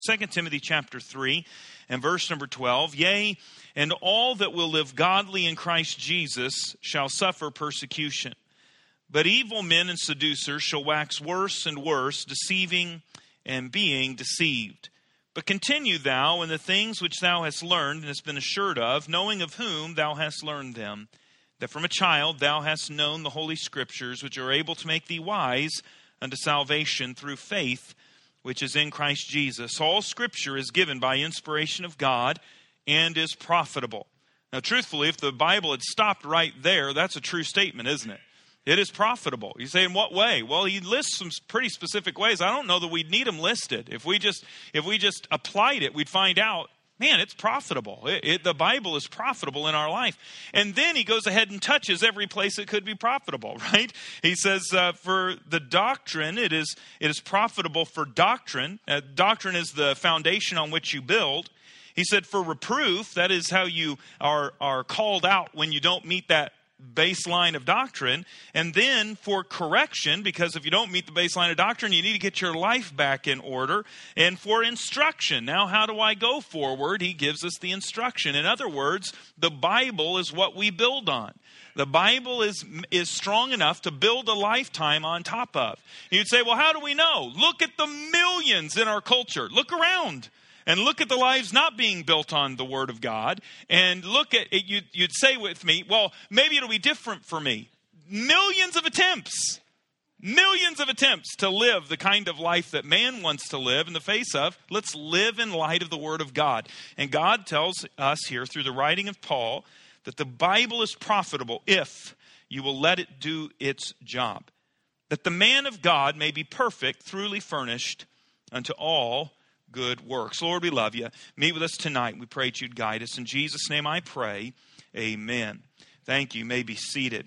2 Timothy chapter 3 and verse number 12, yea, and all that will live godly in Christ Jesus shall suffer persecution. But evil men and seducers shall wax worse and worse, deceiving and being deceived. But continue thou in the things which thou hast learned and hast been assured of, knowing of whom thou hast learned them, that from a child thou hast known the holy scriptures, which are able to make thee wise unto salvation through faith, which is in Christ Jesus. All Scripture is given by inspiration of God and is profitable. Now, truthfully, if the Bible had stopped right there, that's a true statement, isn't it? It is profitable. You say, in what way? Well, he lists some pretty specific ways. I don't know that we'd need them listed. If we just applied it, we'd find out, man, it's profitable. The Bible is profitable in our life. And then he goes ahead and touches every place it could be profitable, right? He says, for the doctrine, it is profitable for doctrine. Doctrine is the foundation on which you build. He said, for reproof, that is how you are called out when you don't meet that baseline of doctrine. And then for correction, because if you don't meet the baseline of doctrine, you need to get your life back in order. And for instruction. Now, how do I go forward? He gives us the instruction. In other words, the Bible is what we build on. The Bible is strong enough to build a lifetime on top of. You'd say, well, how do we know? Look at the millions in our culture. Look around. And look at the lives not being built on the Word of God. And look at it. You'd say with me, well, maybe it'll be different for me. Millions of attempts to live the kind of life that man wants to live in the face of. Let's live in light of the Word of God. And God tells us here through the writing of Paul that the Bible is profitable if you will let it do its job. That the man of God may be perfect, truly furnished unto all good works. Lord, we love you. Meet with us tonight. We pray that you'd guide us. In Jesus' name I pray. Amen. Thank you. You may be seated.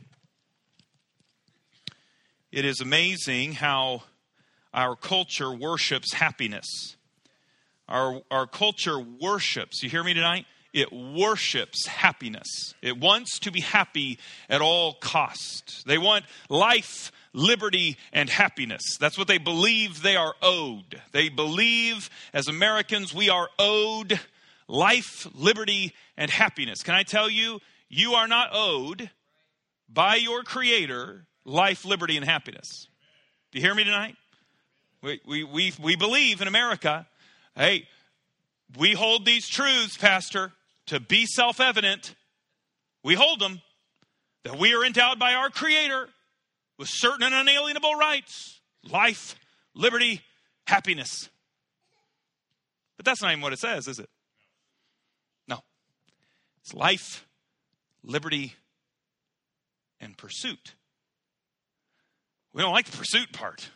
It is amazing how our culture worships happiness. Our culture worships. You hear me tonight? It worships happiness. It wants to be happy at all costs. They want life, liberty, and happiness. That's what they believe they are owed. They believe, as Americans, we are owed life, liberty, and happiness. Can I tell you, you are not owed by your Creator life, liberty, and happiness. Do you hear me tonight? We believe in America, hey, we hold these truths, Pastor, to be self-evident. We hold them, that we are endowed by our Creator with certain and unalienable rights, life, liberty, happiness. But that's not even what it says, is it? No. It's life, liberty, and pursuit. We don't like the pursuit part.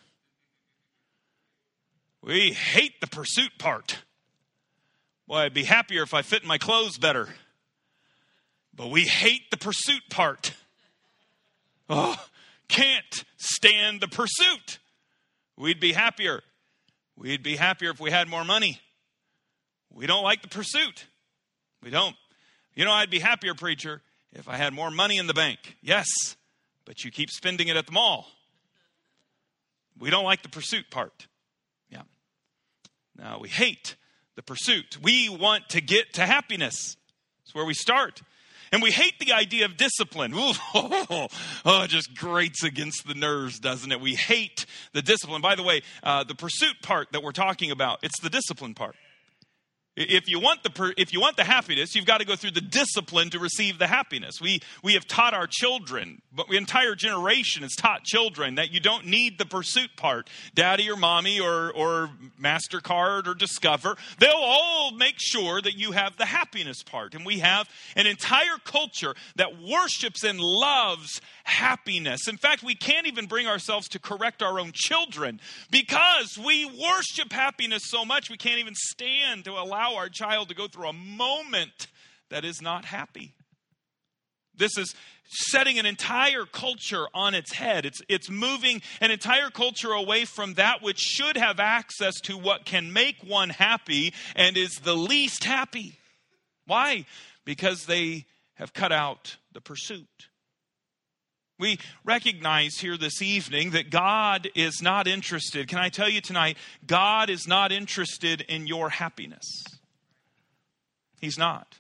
We hate the pursuit part. Boy, I'd be happier if I fit in my clothes better. But we hate the pursuit part. Oh, can't stand the pursuit. We'd be happier. We'd be happier if we had more money. We don't like the pursuit. We don't. You know, I'd be happier, preacher, if I had more money in the bank. Yes, but you keep spending it at the mall. We don't like the pursuit part. Yeah. Now, we hate the pursuit. We want to get to happiness. That's where we start. And we hate the idea of discipline. It just grates against the nerves, doesn't it? We hate the discipline. By the way, the pursuit part that we're talking about, it's the discipline part. If you want the happiness, you've got to go through the discipline to receive the happiness. We have taught our children, but the entire generation has taught children that you don't need the pursuit part. Daddy or mommy or MasterCard or Discover, they'll all make sure that you have the happiness part. And we have an entire culture that worships and loves happiness. In fact, we can't even bring ourselves to correct our own children because we worship happiness so much we can't even stand to allow our child to go through a moment that is not happy. This is setting an entire culture on its head. It's moving an entire culture away from that which should have access to what can make one happy and is the least happy. Why? Because they have cut out the pursuit. We recognize here this evening that God is not interested. Can I tell you tonight, God is not interested in your happiness. He's not.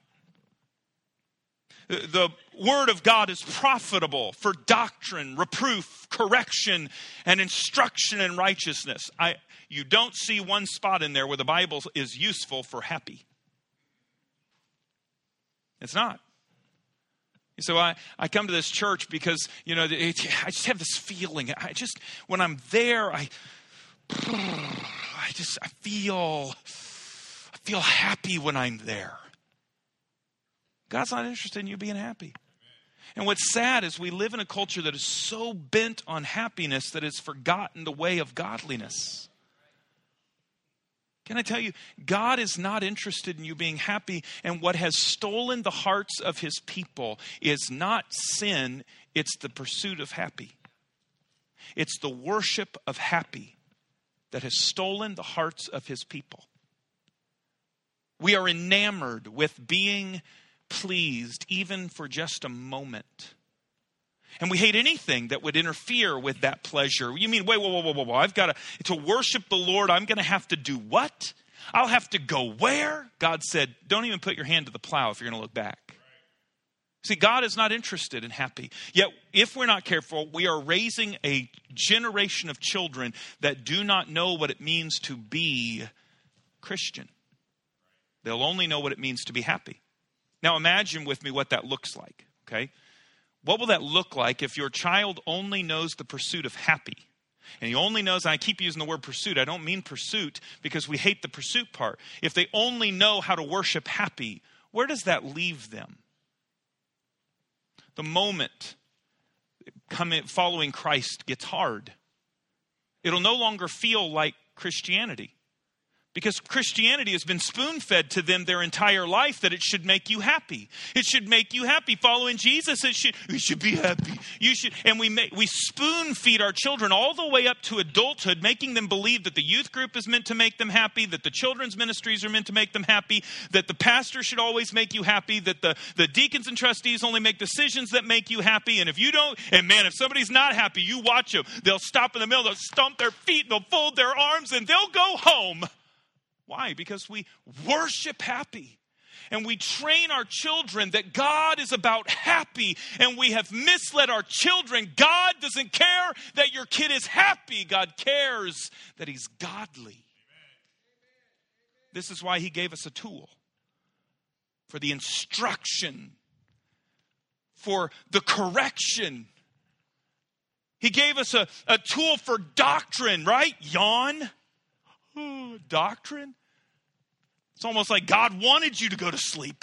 The Word of God is profitable for doctrine, reproof, correction, and instruction in righteousness. You don't see one spot in there where the Bible is useful for happy. It's not. So I come to this church because, I just have this feeling. When I'm there, I feel happy when I'm there. God's not interested in you being happy. And what's sad is we live in a culture that is so bent on happiness that it's forgotten the way of godliness. Can I tell you, God is not interested in you being happy, and what has stolen the hearts of his people is not sin, it's the pursuit of happy. It's the worship of happy that has stolen the hearts of his people. We are enamored with being pleased, even for just a moment. And we hate anything that would interfere with that pleasure. You mean, wait, whoa. I've got to worship the Lord, I'm going to have to do what? I'll have to go where? God said, don't even put your hand to the plow if you're going to look back. See, God is not interested in happy. Yet, if we're not careful, we are raising a generation of children that do not know what it means to be Christian. They'll only know what it means to be happy. Now, imagine with me what that looks like, okay? What will that look like if your child only knows the pursuit of happy? And he only knows, and I keep using the word pursuit. I don't mean pursuit because we hate the pursuit part. If they only know how to worship happy, where does that leave them? The moment following Christ gets hard, it'll no longer feel like Christianity. Because Christianity has been spoon-fed to them their entire life that it should make you happy. It should make you happy. Following Jesus, you should be happy. And we spoon-feed our children all the way up to adulthood, making them believe that the youth group is meant to make them happy, that the children's ministries are meant to make them happy, that the pastor should always make you happy, that the deacons and trustees only make decisions that make you happy. And if you don't, if somebody's not happy, you watch them. They'll stop in the middle, they'll stomp their feet, they'll fold their arms, and they'll go home. Why? Because we worship happy. And we train our children that God is about happy. And we have misled our children. God doesn't care that your kid is happy. God cares that he's godly. This is why he gave us a tool for the instruction, for the correction. He gave us a tool for doctrine, right? Yawn. Doctrine? It's almost like God wanted you to go to sleep.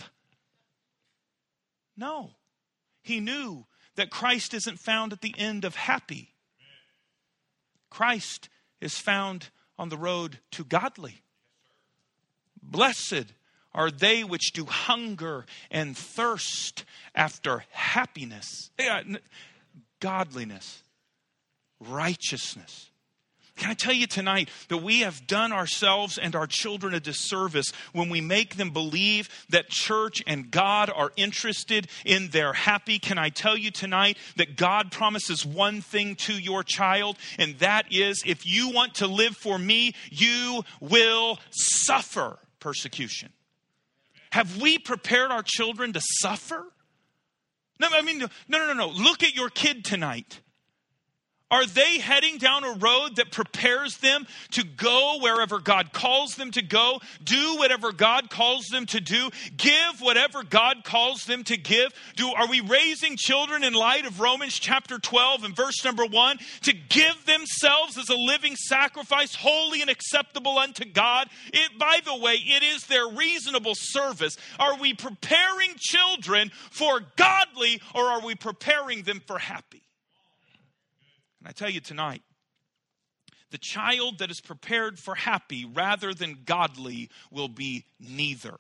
No. He knew that Christ isn't found at the end of happy. Christ is found on the road to godly. Blessed are they which do hunger and thirst after happiness, godliness, righteousness. Can I tell you tonight that we have done ourselves and our children a disservice when we make them believe that church and God are interested in their happy? Can I tell you tonight that God promises one thing to your child, and that is, if you want to live for me, you will suffer persecution. Have we prepared our children to suffer? No. Look at your kid tonight. Are they heading down a road that prepares them to go wherever God calls them to go, do whatever God calls them to do, give whatever God calls them to give? Are we raising children in light of Romans chapter 12 and verse number 1 to give themselves as a living sacrifice, holy and acceptable unto God? By the way, it is their reasonable service. Are we preparing children for godly, or are we preparing them for happy? And I tell you tonight, the child that is prepared for happy rather than godly will be neither.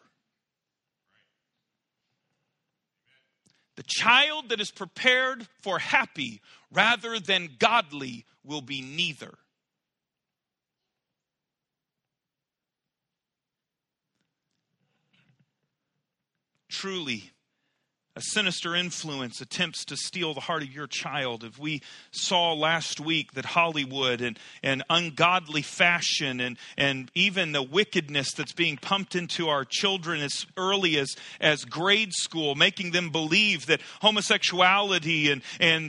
The child that is prepared for happy rather than godly will be neither. Truly, A sinister influence attempts to steal the heart of your child. If we saw last week that Hollywood and ungodly fashion and even the wickedness that's being pumped into our children as early as grade school, making them believe that homosexuality and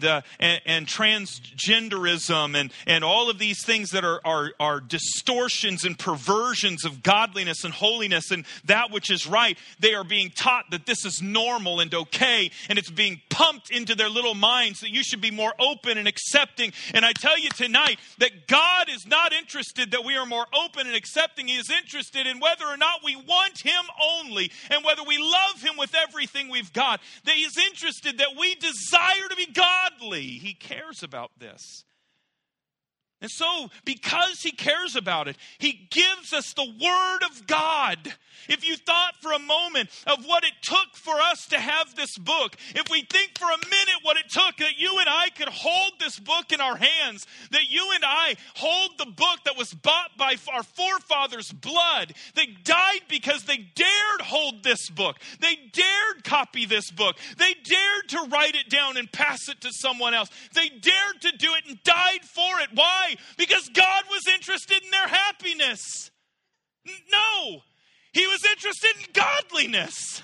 transgenderism and all of these things that are distortions and perversions of godliness and holiness and that which is right, they are being taught that this is normal and okay. And it's being pumped into their little minds that you should be more open and accepting. And I tell you tonight that God is not interested that we are more open and accepting. He is interested in whether or not we want Him only and whether we love Him with everything we've got. That He is interested that we desire to be godly. He cares about this. And so, because He cares about it, He gives us the Word of God. If you thought for a moment of what it took for us to have this book, if we think for a minute what it took that you and I could hold this book in our hands, that you and I hold the book that was bought by our forefathers' blood, they died because they dared hold this book. They dared copy this book. They dared to write it down and pass it to someone else. They dared to do it and died for it. Why? Because God was interested in their happiness. No. He was interested in godliness.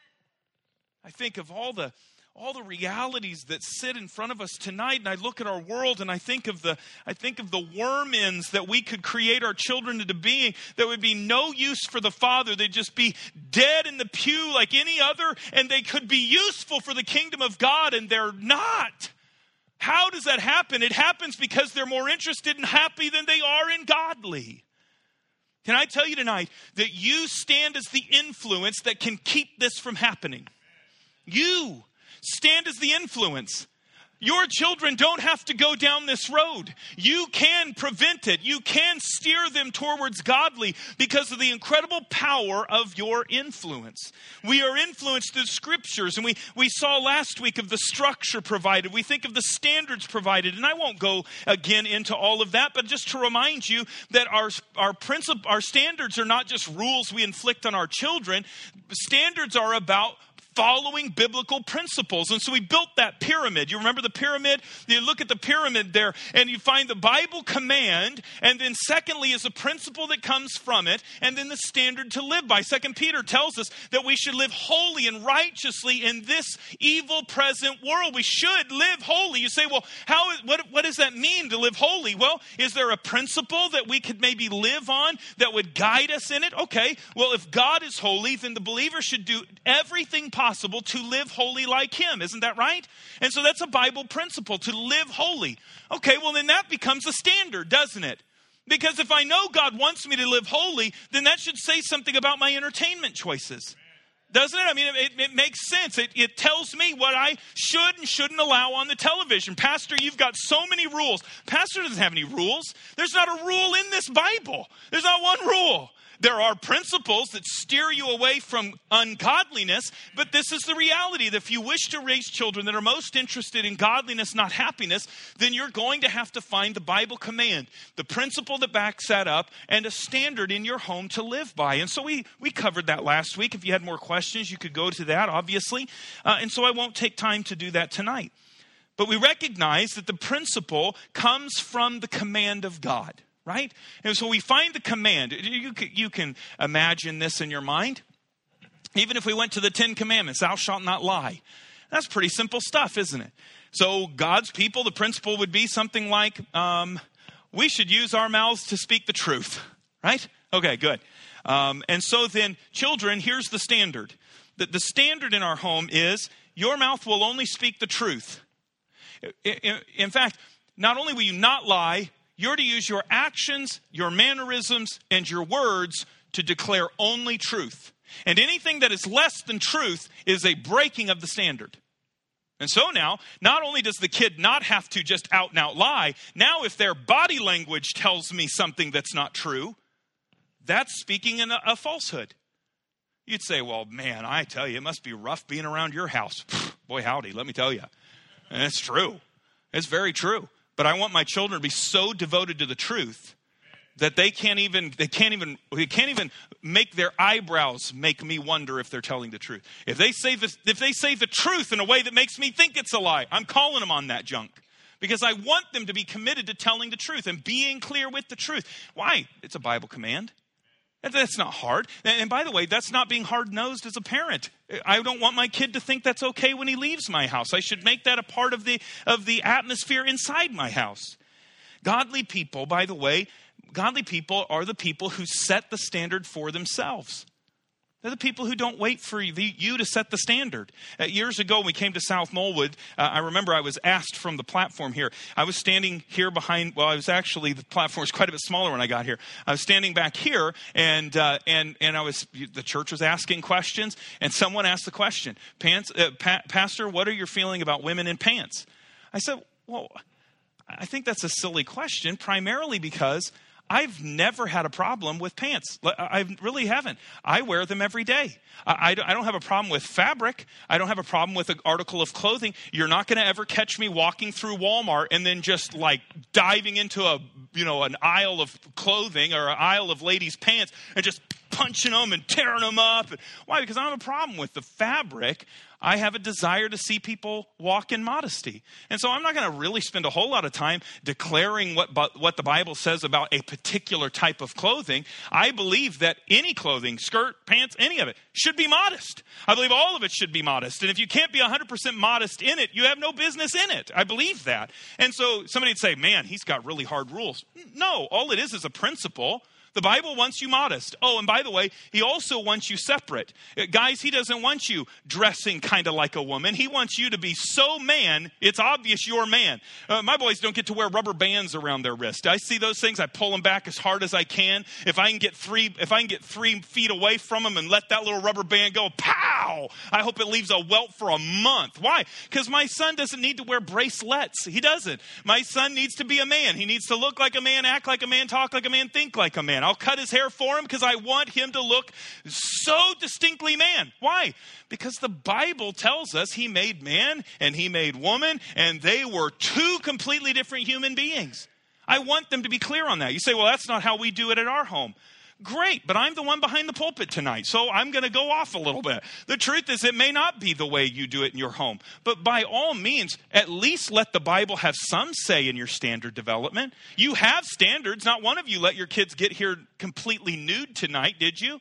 I think of all the realities that sit in front of us tonight, and I look at our world and I think of the worm-ins that we could create our children into being that would be no use for the Father. They'd just be dead in the pew like any other, and they could be useful for the kingdom of God, and they're not. How does that happen? It happens because they're more interested in happy than they are in godly. Can I tell you tonight that you stand as the influence that can keep this from happening? You stand as the influence. Your children don't have to go down this road. You can prevent it. You can steer them towards godly because of the incredible power of your influence. We are influenced through scriptures, and we saw last week of the structure provided. We think of the standards provided, and I won't go again into all of that, but just to remind you that our standards are not just rules we inflict on our children. Standards are about following biblical principles. And so we built that pyramid. You remember the pyramid? You look at the pyramid there and you find the Bible command, and then secondly is a principle that comes from it, and then the standard to live by. 2 Peter tells us that we should live holy and righteously in this evil present world. We should live holy. You say, well, what does that mean to live holy? Well, is there a principle that we could maybe live on that would guide us in it? Okay, well, if God is holy, then the believer should do everything possible to live holy like Him. Isn't that right? And so that's a Bible principle, to live holy. Okay, well then that becomes a standard, doesn't it? Because if I know God wants me to live holy, then that should say something about my entertainment choices. Doesn't it? I mean, it makes sense. It tells me what I should and shouldn't allow on the television. Pastor, you've got so many rules. Pastor doesn't have any rules. There's not a rule in this Bible. There's not one rule. There are principles that steer you away from ungodliness, but this is the reality that if you wish to raise children that are most interested in godliness, not happiness, then you're going to have to find the Bible command, the principle that backs that up, and a standard in your home to live by. And so we covered that last week. If you had more questions, you could go to that, obviously. And so I won't take time to do that tonight. But we recognize that the principle comes from the command of God. Right? And so we find the command. You can imagine this in your mind. Even if we went to the 10 Commandments, thou shalt not lie. That's pretty simple stuff, isn't it? So God's people, the principle would be something like, we should use our mouths to speak the truth. Right? Okay, good. And so then, children, here's the standard. The standard in our home is, your mouth will only speak the truth. In fact, not only will you not lie, you're to use your actions, your mannerisms, and your words to declare only truth. And anything that is less than truth is a breaking of the standard. And so now, not only does the kid not have to just out and out lie, now if their body language tells me something that's not true, that's speaking in a falsehood. You'd say, well, man, I tell you, it must be rough being around your house. Boy, howdy, let me tell you. And it's true. It's very true. But I want my children to be so devoted to the truth that they can't even make their eyebrows make me wonder if they're telling the truth. If they say the truth in a way that makes me think it's a lie, I'm calling them on that junk. Because I want them to be committed to telling the truth and being clear with the truth. Why? It's a Bible command. That's not hard. And by the way, that's not being hard-nosed as a parent. I don't want my kid to think that's okay when he leaves my house. I should make that a part of the atmosphere inside my house. Godly people, by the way, godly people are the people who set the standard for themselves. They're the people who don't wait for you to set the standard. Years ago, when we came to South Moldwood, I remember I was asked from the platform here. I was standing here behind, the platform was quite a bit smaller when I got here. I was standing back here, and the church was asking questions, and someone asked the question, Pastor, what are your feeling about women in pants? I said, well, I think that's a silly question, primarily because I've never had a problem with pants. I really haven't. I wear them every day. I don't have a problem with fabric. I don't have a problem with an article of clothing. You're not going to ever catch me walking through Walmart and then just like diving into an aisle of clothing or an aisle of ladies' pants and just punching them and tearing them up. Why? Because I don't have a problem with the fabric. I have a desire to see people walk in modesty. And so I'm not going to really spend a whole lot of time declaring what the Bible says about a particular type of clothing. I believe that any clothing, skirt, pants, any of it, should be modest. I believe all of it should be modest. And if you can't be 100% modest in it, you have no business in it. I believe that. And so somebody would say, man, he's got really hard rules. No, all it is a principle. The Bible wants you modest. Oh, and by the way, he also wants you separate. Guys, he doesn't want you dressing kind of like a woman. He wants you to be so man, it's obvious you're man. My boys don't get to wear rubber bands around their wrist. I see those things. I pull them back as hard as I can. If I can get 3 feet away from them and let that little rubber band go, pow! I hope it leaves a welt for a month. Why? Because my son doesn't need to wear bracelets. He doesn't. My son needs to be a man. He needs to look like a man, act like a man, talk like a man, think like a man. I'll cut his hair for him because I want him to look so distinctly man. Why? Because the Bible tells us he made man and he made woman, and they were 2 completely different human beings. I want them to be clear on that. You say, well, that's not how we do it at our home. Great, but I'm the one behind the pulpit tonight, so I'm going to go off a little bit. The truth is, it may not be the way you do it in your home, but by all means, at least let the Bible have some say in your standard development. You have standards. Not one of you let your kids get here completely nude tonight, did you?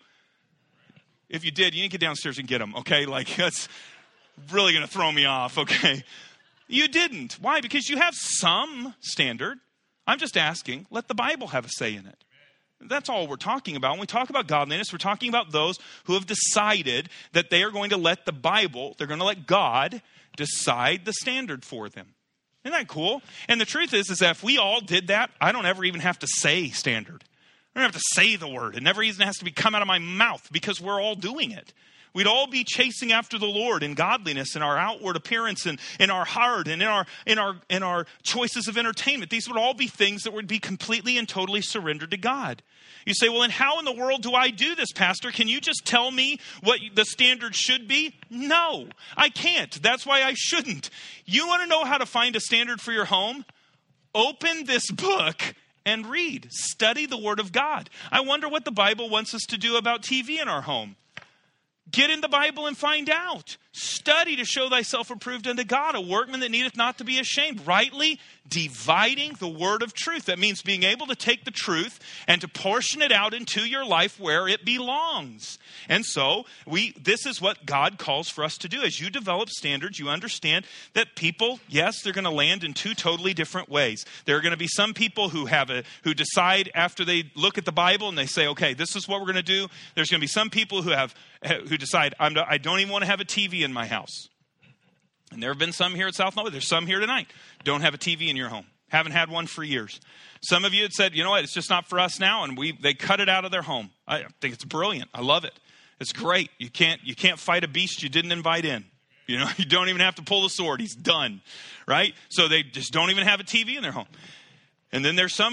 If you did, you need to get downstairs and get them, okay? Like, that's really going to throw me off, okay? You didn't. Why? Because you have some standard. I'm just asking, let the Bible have a say in it. That's all we're talking about. When we talk about godliness, we're talking about those who have decided that they are going to let the Bible, they're going to let God decide the standard for them. Isn't that cool? And the truth is that if we all did that, I don't ever even have to say standard. I don't have to say the word. It never even has to come out of my mouth because we're all doing it. We'd all be chasing after the Lord in godliness, in our outward appearance, and in our heart, and in our choices of entertainment. These would all be things that would be completely and totally surrendered to God. You say, well, and how in the world do I do this, Pastor? Can you just tell me what the standard should be? No, I can't. That's why I shouldn't. You want to know how to find a standard for your home? Open this book and read. Study the Word of God. I wonder what the Bible wants us to do about TV in our home. Get in the Bible and find out. Study to show thyself approved unto God, a workman that needeth not to be ashamed. Rightly dividing the word of truth. That means being able to take the truth and to portion it out into your life where it belongs. And so this is what God calls for us to do. As you develop standards, you understand that people, yes, they're going to land in 2 totally different ways. There are going to be some people who decide after they look at the Bible and they say, okay, this is what we're going to do. There's going to be some people who decide, I don't even want to have a TV in my house. And there have been some here at South Moldwood. There's some here tonight. Don't have a TV in your home. Haven't had one for years. Some of you had said, you know what, it's just not for us now, and they cut it out of their home. I think it's brilliant. I love it. It's great. You can't fight a beast you didn't invite in. You know, you don't even have to pull the sword. He's done, right? So they just don't even have a TV in their home. And then there's some who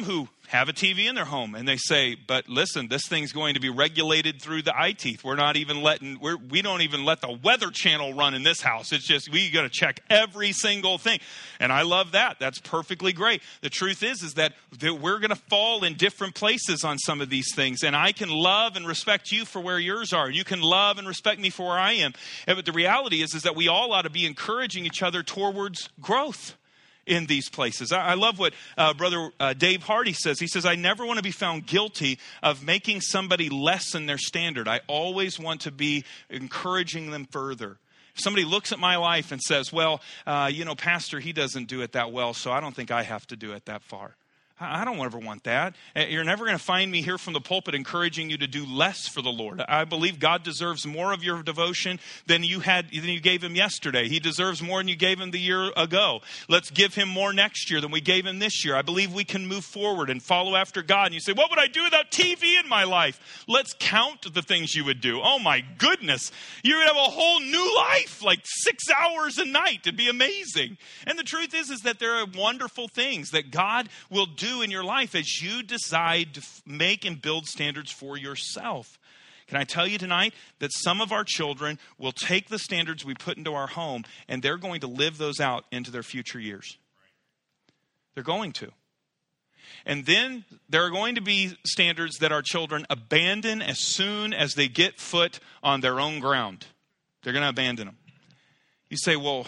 have a TV in their home, and they say, but listen, this thing's going to be regulated through the eye teeth. We don't even let the Weather Channel run in this house. It's just, we got to check every single thing. And I love that. That's perfectly great. The truth is that we're going to fall in different places on some of these things. And I can love and respect you for where yours are. You can love and respect me for where I am. But the reality is that we all ought to be encouraging each other towards growth in these places. I love what Brother Dave Hardy says. He says, I never want to be found guilty of making somebody lessen their standard. I always want to be encouraging them further. If somebody looks at my life and says, well, Pastor, he doesn't do it that well, so I don't think I have to do it that far. I don't ever want that. You're never going to find me here from the pulpit encouraging you to do less for the Lord. I believe God deserves more of your devotion than you gave him yesterday. He deserves more than you gave him the year ago. Let's give him more next year than we gave him this year. I believe we can move forward and follow after God. And you say, what would I do without TV in my life? Let's count the things you would do. Oh my goodness. You would have a whole new life, like 6 hours a night. It'd be amazing. And the truth is that there are wonderful things that God will do in your life as you decide to make and build standards for yourself. Can I tell you tonight that some of our children will take the standards we put into our home and they're going to live those out into their future years. They're going to. And then there are going to be standards that our children abandon as soon as they get foot on their own ground. They're going to abandon them. You say, well,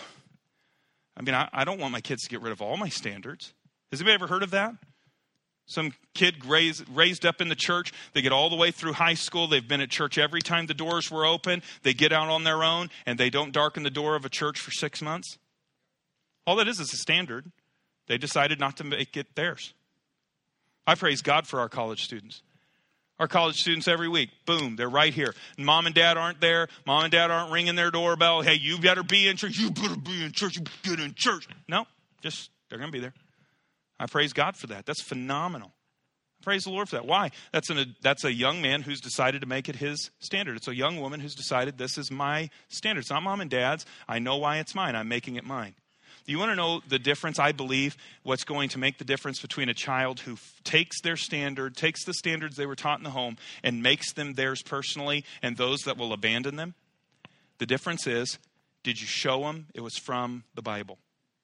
I don't want my kids to get rid of all my standards. Has anybody ever heard of that? Some kid raised up in the church. They get all the way through high school. They've been at church every time the doors were open. They get out on their own, and they don't darken the door of a church for 6 months. All that is a standard. They decided not to make it theirs. I praise God for our college students. Our college students every week, boom, they're right here. Mom and dad aren't there. Mom and dad aren't ringing their doorbell. Hey, you better be in church. You better be in church. You get in church. No, just they're going to be there. I praise God for that. That's phenomenal. I praise the Lord for that. Why? That's a young man who's decided to make it his standard. It's a young woman who's decided this is my standard. It's not mom and dad's. I know why it's mine. I'm making it mine. Do you want to know the difference? I believe what's going to make the difference between a child who takes their standard, takes the standards they were taught in the home and makes them theirs personally, and those that will abandon them. The difference is, did you show them it was from the Bible?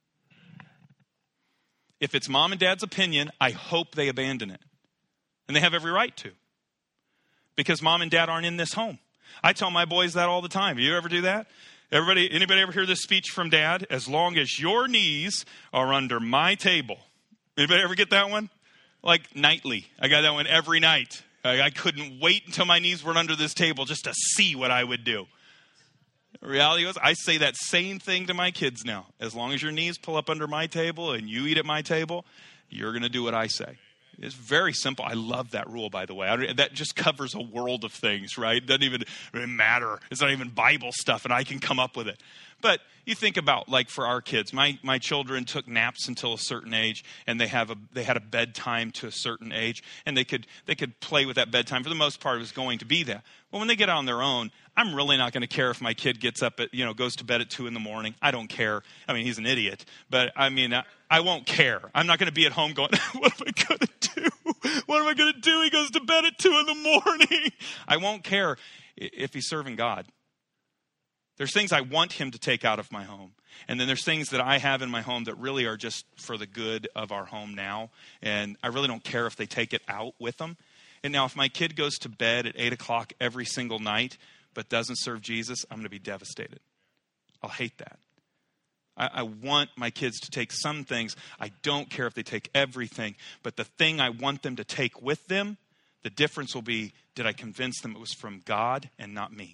If it's mom and dad's opinion, I hope they abandon it. And they have every right to. Because mom and dad aren't in this home. I tell my boys that all the time. You ever do that? Anybody ever hear this speech from dad? As long as your knees are under my table. Anybody ever get that one? Like nightly. I got that one every night. I couldn't wait until my knees were under this table just to see what I would do. The reality was, I say that same thing to my kids now. As long as your knees pull up under my table and you eat at my table, you're going to do what I say. It's very simple. I love that rule, by the way. That just covers a world of things, right? It doesn't even matter. It's not even Bible stuff, and I can come up with it. But you think about, like, for our kids, my children took naps until a certain age, and they had a bedtime to a certain age, and they could play with that bedtime. For the most part, it was going to be that. Well, when they get out on their own, I'm really not going to care if my kid gets up goes to bed at 2 a.m. I don't care. I mean, he's an idiot, but I won't care. I'm not going to be at home going, what am I going to do? What am I going to do? He goes to bed at 2 a.m. I won't care if he's serving God. There's things I want him to take out of my home. And then there's things that I have in my home that really are just for the good of our home now. And I really don't care if they take it out with them. And now if my kid goes to bed at 8 o'clock every single night but doesn't serve Jesus, I'm going to be devastated. I'll hate that. I want my kids to take some things. I don't care if they take everything. But the thing I want them to take with them, the difference will be, did I convince them it was from God and not me?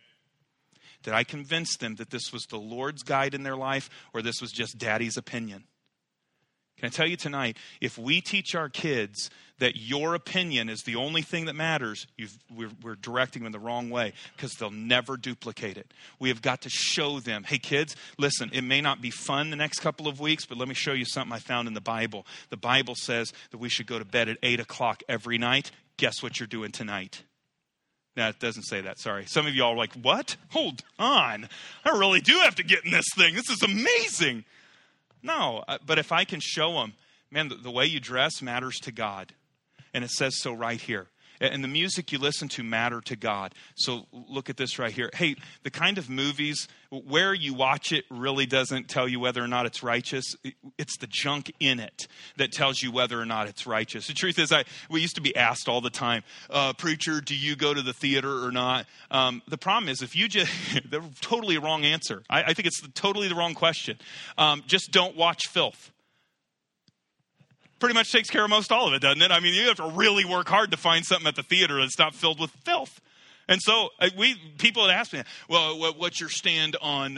Did I convince them that this was the Lord's guide in their life, or this was just daddy's opinion? Can I tell you tonight, if we teach our kids that your opinion is the only thing that matters, we're directing them in the wrong way, because they'll never duplicate it. We have got to show them, hey kids, listen, it may not be fun the next couple of weeks, but let me show you something I found in the Bible. The Bible says that we should go to bed at 8 o'clock every night. Guess what you're doing tonight? No, it doesn't say that. Sorry. Some of y'all are like, what? Hold on. I really do have to get in this thing. This is amazing. No, but if I can show them, man, the way you dress matters to God. And it says so right here. And the music you listen to matter to God. So look at this right here. Hey, the kind of movies where you watch it really doesn't tell you whether or not it's righteous. It's the junk in it that tells you whether or not it's righteous. The truth is, we used to be asked all the time, preacher, do you go to the theater or not? The problem is, if you just, the totally wrong answer. I think it's totally the wrong question. Just don't watch filth. Pretty much takes care of most all of it, doesn't it? I mean, you have to really work hard to find something at the theater that's not filled with filth. And so people had asked me, well, what's your stand on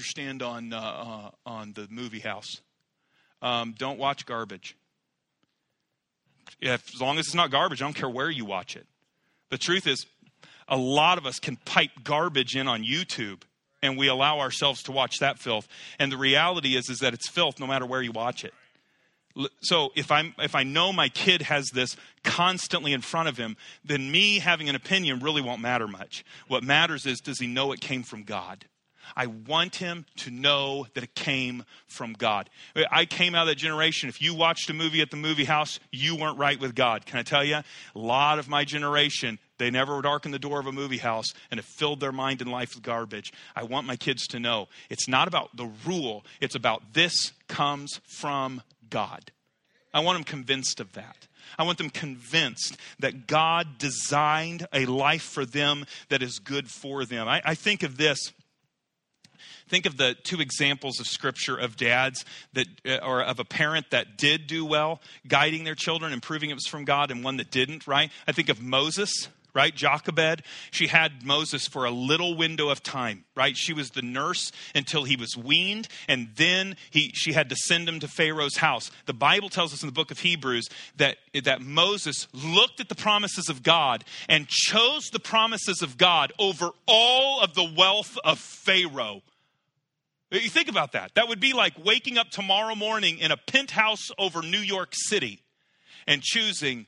the movie house? Don't watch garbage. As long as it's not garbage, I don't care where you watch it. The truth is, a lot of us can pipe garbage in on YouTube, and we allow ourselves to watch that filth. And the reality is that it's filth no matter where you watch it. So if I know my kid has this constantly in front of him, then me having an opinion really won't matter much. What matters is, does he know it came from God? I want him to know that it came from God. I came out of that generation. If you watched a movie at the movie house, you weren't right with God. Can I tell you? A lot of my generation, they never darkened the door of a movie house and have filled their mind and life with garbage. I want my kids to know it's not about the rule. It's about this comes from God. I want them convinced of that. I want them convinced that God designed a life for them that is good for them. I think of this. Think of the two examples of Scripture of dads that, or of a parent that did do well, guiding their children and proving it was from God, and one that didn't, right? I think of Moses, right? Jochebed, she had Moses for a little window of time, right? She was the nurse until he was weaned, and then she had to send him to Pharaoh's house. The Bible tells us in the book of Hebrews that Moses looked at the promises of God and chose the promises of God over all of the wealth of Pharaoh. You think about that. That would be like waking up tomorrow morning in a penthouse over New York City and choosing,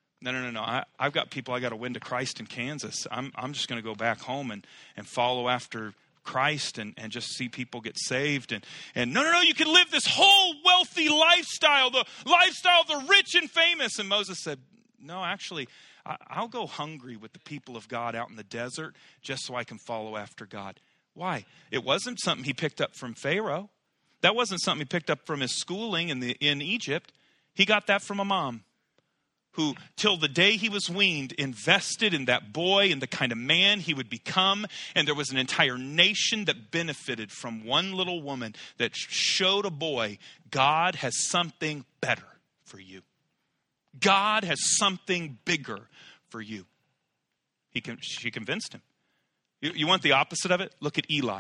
no. I've got people I got to win to Christ in Kansas. I'm just going to go back home and follow after Christ and just see people get saved. And no, you can live this whole wealthy lifestyle, the lifestyle of the rich and famous. And Moses said, no, actually, I'll go hungry with the people of God out in the desert just so I can follow after God. Why? It wasn't something he picked up from Pharaoh. That wasn't something he picked up from his schooling in Egypt. He got that from a mom who, till the day he was weaned, invested in that boy and the kind of man he would become. And there was an entire nation that benefited from one little woman that showed a boy, God has something better for you. God has something bigger for you. She convinced him. You want the opposite of it? Look at Eli.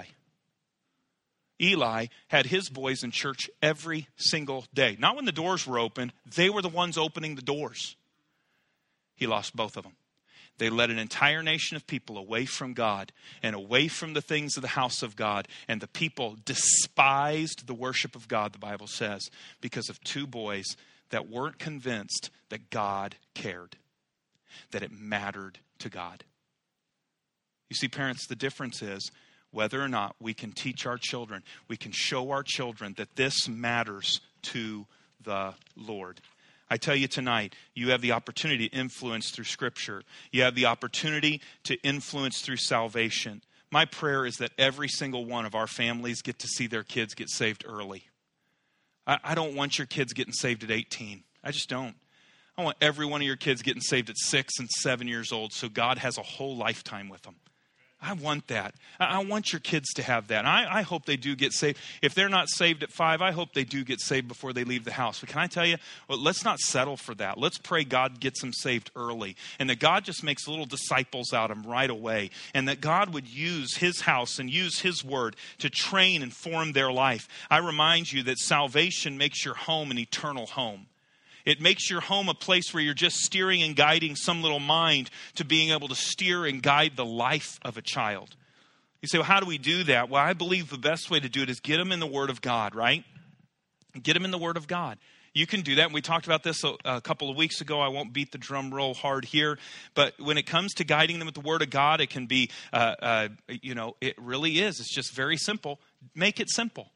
Eli had his boys in church every single day. Not when the doors were open. They were the ones opening the doors. He lost both of them. They led an entire nation of people away from God and away from the things of the house of God. And the people despised the worship of God, the Bible says, because of two boys that weren't convinced that God cared, that it mattered to God. You see, parents, the difference is whether or not we can teach our children, we can show our children that this matters to the Lord. I tell you tonight, you have the opportunity to influence through Scripture. You have the opportunity to influence through salvation. My prayer is that every single one of our families get to see their kids get saved early. I don't want your kids getting saved at 18. I just don't. I want every one of your kids getting saved at 6 and 7 years old so God has a whole lifetime with them. I want that. I want your kids to have that. I hope they do get saved. If they're not saved at 5, I hope they do get saved before they leave the house. But can I tell you, well, let's not settle for that. Let's pray God gets them saved early. And that God just makes little disciples out of them right away. And that God would use his house and use his word to train and form their life. I remind you that salvation makes your home an eternal home. It makes your home a place where you're just steering and guiding some little mind to being able to steer and guide the life of a child. You say, well, how do we do that? Well, I believe the best way to do it is get them in the Word of God, right? Get them in the Word of God. You can do that. And we talked about this a couple of weeks ago. I won't beat the drum roll hard here. But when it comes to guiding them with the Word of God, it can be, it really is. It's just very simple. Make it simple.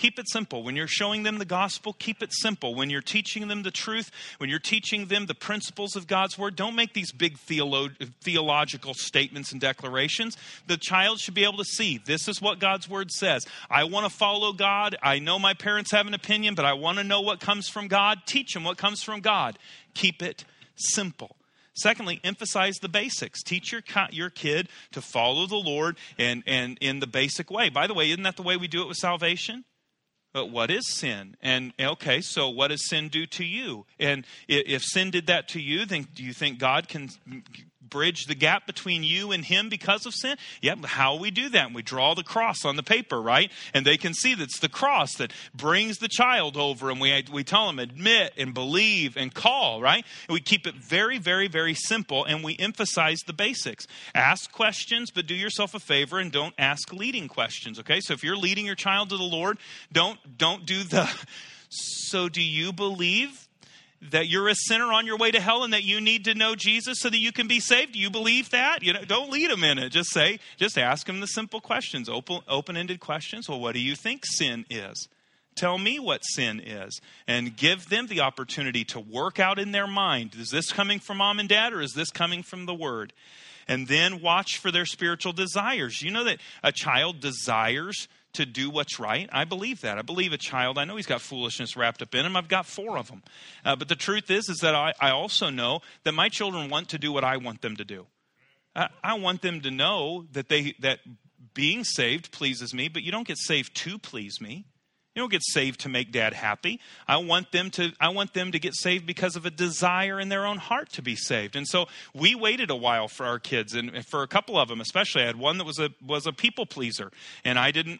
Keep it simple. When you're showing them the gospel, keep it simple. When you're teaching them the truth, when you're teaching them the principles of God's word, don't make these big theological statements and declarations. The child should be able to see, this is what God's word says. I want to follow God. I know my parents have an opinion, but I want to know what comes from God. Teach them what comes from God. Keep it simple. Secondly, emphasize the basics. Teach your kid to follow the Lord and in the basic way. By the way, isn't that the way we do it with salvation? But what is sin? And okay, so what does sin do to you? And if sin did that to you, then do you think God can bridge the gap between you and him because of sin? Yeah, but how we do that? We draw the cross on the paper, right? And they can see that's the cross that brings the child over, and we tell them admit and believe and call, right? And we keep it very, very, very simple, and we emphasize the basics. Ask questions, but do yourself a favor and don't ask leading questions, okay? So if you're leading your child to the Lord, don't do the, so do you believe that you're a sinner on your way to hell and that you need to know Jesus so that you can be saved? Do you believe that? Don't lead them in it. Just ask them the simple questions, open-ended questions. Well, what do you think sin is? Tell me what sin is. And give them the opportunity to work out in their mind. Is this coming from mom and dad, or is this coming from the word? And then watch for their spiritual desires. You know that a child desires to do what's right. I believe that. I believe a child, I know he's got foolishness wrapped up in him. I've got 4 of them. But the truth is that I also know that my children want to do what I want them to do. I want them to know that that being saved pleases me, but you don't get saved to please me. You don't get saved to make dad happy. I want them to get saved because of a desire in their own heart to be saved. And so we waited a while for our kids, and for a couple of them especially. I had one that was a people pleaser, and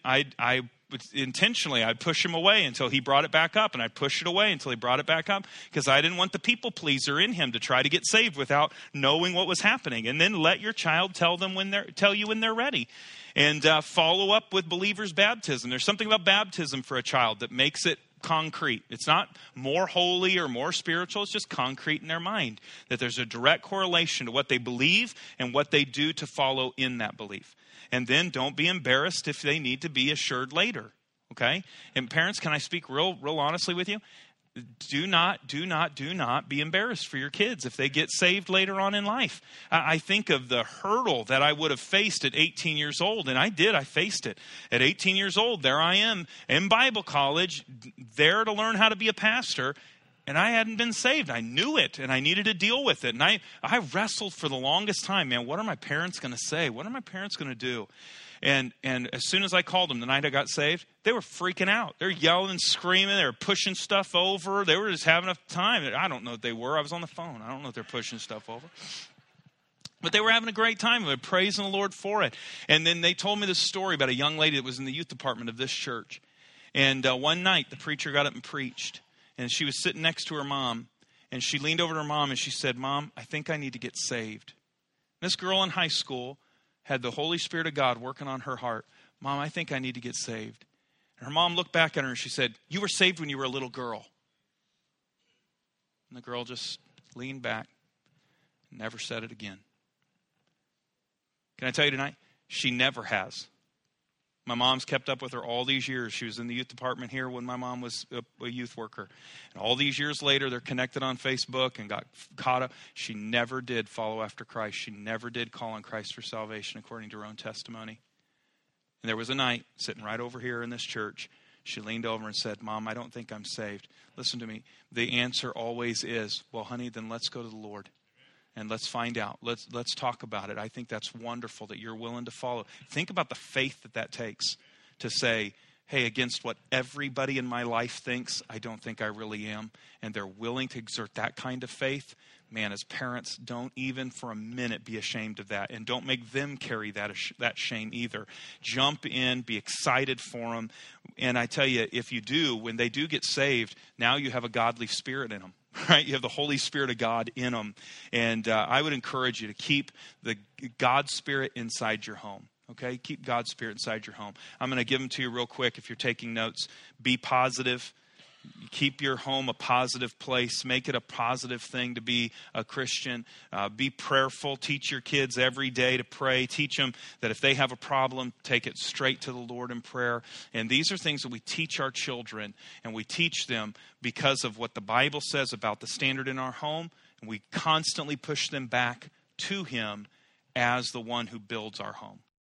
I intentionally, I'd push him away until he brought it back up, and I'd push it away until he brought it back up, because I didn't want the people pleaser in him to try to get saved without knowing what was happening. And then let your child tell you when they're ready. And follow up with believers' baptism. There's something about baptism for a child that makes it concrete. It's not more holy or more spiritual. It's just concrete in their mind, that there's a direct correlation to what they believe and what they do to follow in that belief. And then don't be embarrassed if they need to be assured later, okay? And parents, can I speak real honestly with you? Do not be embarrassed for your kids if they get saved later on in life. I think of the hurdle that I would have faced at 18 years old, and I faced it. At 18 years old, there I am in Bible college, there to learn how to be a pastor, and I hadn't been saved. I knew it, and I needed to deal with it. And I wrestled for the longest time, man, what are my parents going to say? What are my parents going to do? And as soon as I called them the night I got saved, they were freaking out. They're yelling and screaming. They were pushing stuff over. They were just having a time. I don't know what they were. I was on the phone. I don't know if they're pushing stuff over. But they were having a great time. They were praising the Lord for it. And then they told me this story about a young lady that was in the youth department of this church. And one night, the preacher got up and preached. And she was sitting next to her mom. And she leaned over to her mom and she said, "Mom, I think I need to get saved." This girl in high school had the Holy Spirit of God working on her heart. "Mom, I think I need to get saved." And her mom looked back at her and she said, "You were saved when you were a little girl." And the girl just leaned back and never said it again. Can I tell you tonight? She never has. My mom's kept up with her all these years. She was in the youth department here when my mom was a youth worker. And all these years later, they're connected on Facebook and got caught up. She never did follow after Christ. She never did call on Christ for salvation, according to her own testimony. And there was a night, sitting right over here in this church, she leaned over and said, "Mom, I don't think I'm saved." Listen to me. The answer always is, "Well, honey, then let's go to the Lord. And let's find out. Let's talk about it." I think that's wonderful that you're willing to follow. Think about the faith that takes to say, "Hey, against what everybody in my life thinks, I don't think I really am." And they're willing to exert that kind of faith. Man, as parents, don't even for a minute be ashamed of that. And don't make them carry that shame either. Jump in, be excited for them. And I tell you, if you do, when they do get saved, now you have a godly spirit in them. Right? You have the Holy Spirit of God in them. And I would encourage you to keep the God's Spirit inside your home. Okay? Keep God's Spirit inside your home. I'm going to give them to you real quick if you're taking notes. Be positive. Keep your home a positive place. Make it a positive thing to be a Christian. Be prayerful. Teach your kids every day to pray. Teach them that if they have a problem, take it straight to the Lord in prayer. And these are things that we teach our children, and we teach them because of what the Bible says about the standard in our home. And we constantly push them back to Him as the one who builds our home.